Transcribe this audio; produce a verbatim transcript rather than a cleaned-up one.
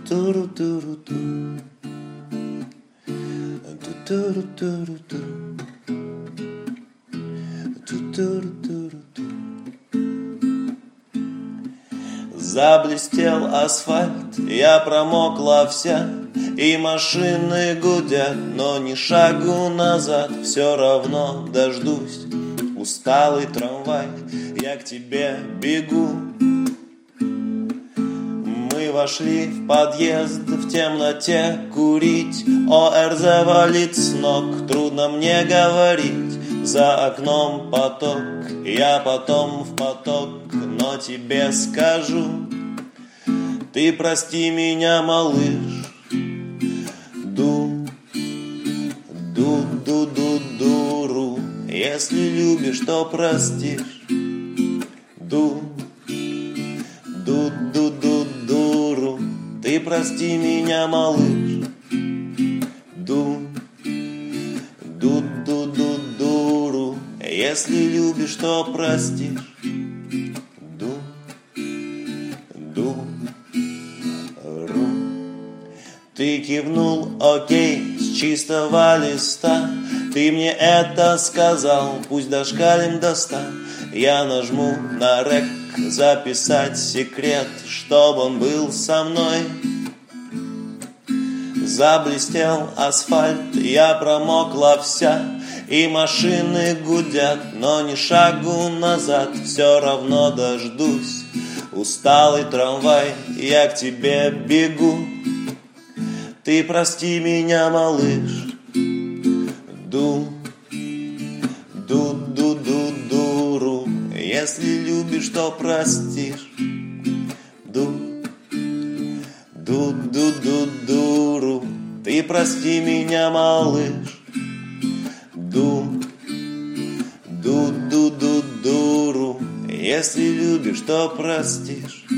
Ту-ру-ту-ру-ту. Ту-ру-ту-ру-ту. Ту-ру-ту-ру-ту. Заблестел асфальт, я промокла вся, и машины гудят, но ни шагу назад. Все равно дождусь, усталый трамвай, я к тебе бегу. Мы вошли в подъезд, в темноте курить. ОРЗ валит с ног, трудно мне говорить. За окном поток, я потом в поток, но тебе скажу: ты прости меня, малыш. Ду, ду, ду, ду, дуру. Если любишь, то простишь. Ду, ду, ду, ду, дуру. Ты прости меня, малыш. Ду, ду, ду, ду, дуру. Если любишь, то простишь. Ду, ду, ру. Ты кивнул, окей, с чистого листа. Ты мне это сказал, пусть дошкалим до ста. Я нажму на рек, записать секрет, чтоб он был со мной. Заблестел асфальт, я промокла вся, и машины гудят, но ни шагу назад. Все равно дождусь, усталый трамвай, я к тебе бегу. Ты прости меня, малыш. Ду, ду, ду, ду, дуру. Если любишь, то простишь. Ду, ду, ду, ду, дуру. Ты прости меня, малыш. Ду, ду, ду, ду, дуру. Если любишь, то простишь.